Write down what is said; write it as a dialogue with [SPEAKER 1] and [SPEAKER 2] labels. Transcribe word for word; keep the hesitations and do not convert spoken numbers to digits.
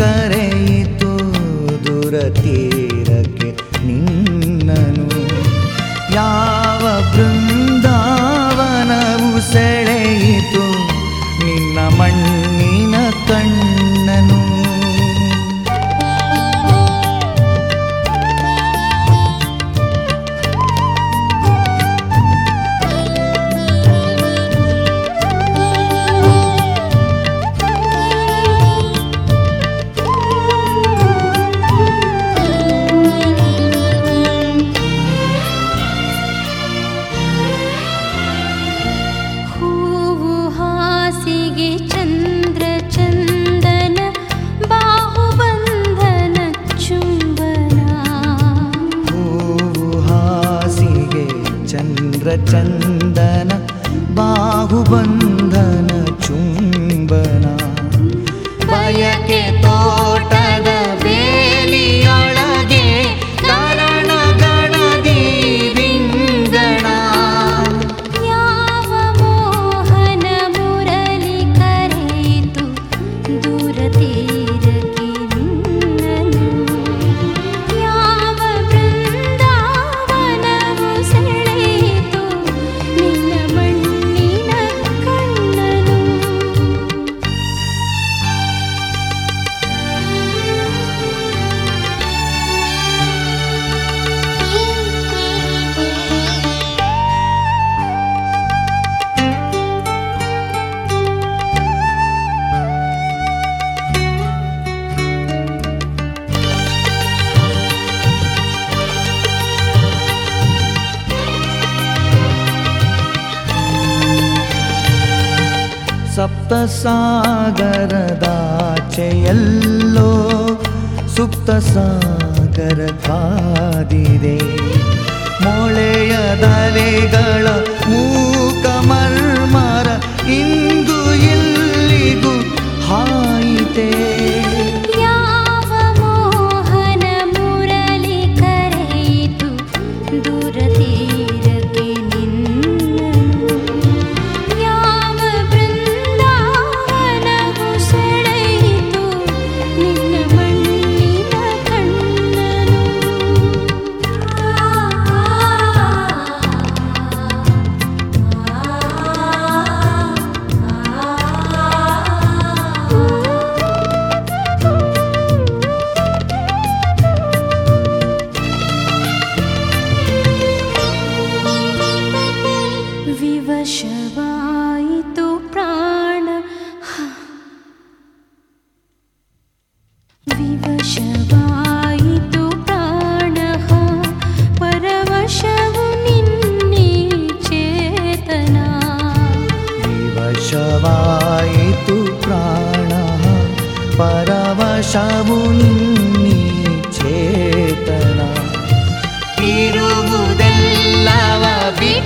[SPEAKER 1] ಕರೆಯಿತು ದೂರ ತೀರಕ್ಕೆ ನಿನ್ನನು. ಯಾವ ಬೃಂದಾವನವು ಸೆಳೆಯಿತು ನಿನ್ನ ಮಣ್ಣಿನ ಕಣ್ಣನು. ಚಂದನ ಬಾಹುಬಂಧನ ಚುಂಬನ. ಬಯಕೆ ತೋಟದ ಬೇಲಿಯೊಳಗೆ ಕರಣಗಣದಿ ರಿಂಗಣ.
[SPEAKER 2] ಯಾವ ಮೋಹನ ಮುರಳಿ ಕರೆಯಿತು ದೂರ ತೀರಕ್ಕೆ ನಿನ್ನನು. ಯಾವ ಬೃಂದಾವನವು ಸೆಳೆಯಿತು ನಿನ್ನ ಮಣ್ಣಿನ ಕಣ್ಣನು.
[SPEAKER 1] ಸಪ್ತ ಸಾಗರದಾಚೆಯಲ್ಲೋ ಸುಪ್ತ ಸಾಗರ ಕಾದಿದೆ. ಮೊಳೆಯದಲೆಗಳ ಮೂಕ ಮರ್ಮರ ಇಂದು ಇಲ್ಲಿಗೂ ಹಾಯಿತೆ.
[SPEAKER 2] ಯಾವ ಮೋಹನ ಮುರಳಿ ಕರೆಯಿತು ದೂರ ತೀರಕ್ಕೆ ನಿನ್ನನು. ಯಾವ ಬೃಂದಾವನವು ಸೆಳೆಯಿತು ನಿನ್ನ ಮಣ್ಣಿನ ಕಣ್ಣನು. ವಿವಶವಾಯಿತು ಪ್ರಾಣ, ವಿವಶವಾಯಿತು ಪ್ರಾಣ, ಪರವಶವು ನಿನ್ನೆ ಚೇತನ.
[SPEAKER 1] ವಿವಶವಾಯಿತು ಪ್ರಾಣ ಪರವಶವು ನಿನ್ನಿ ಚೇತನ. ಇರುವುದೆಲ್ಲವ ಬಿಟ್ಟು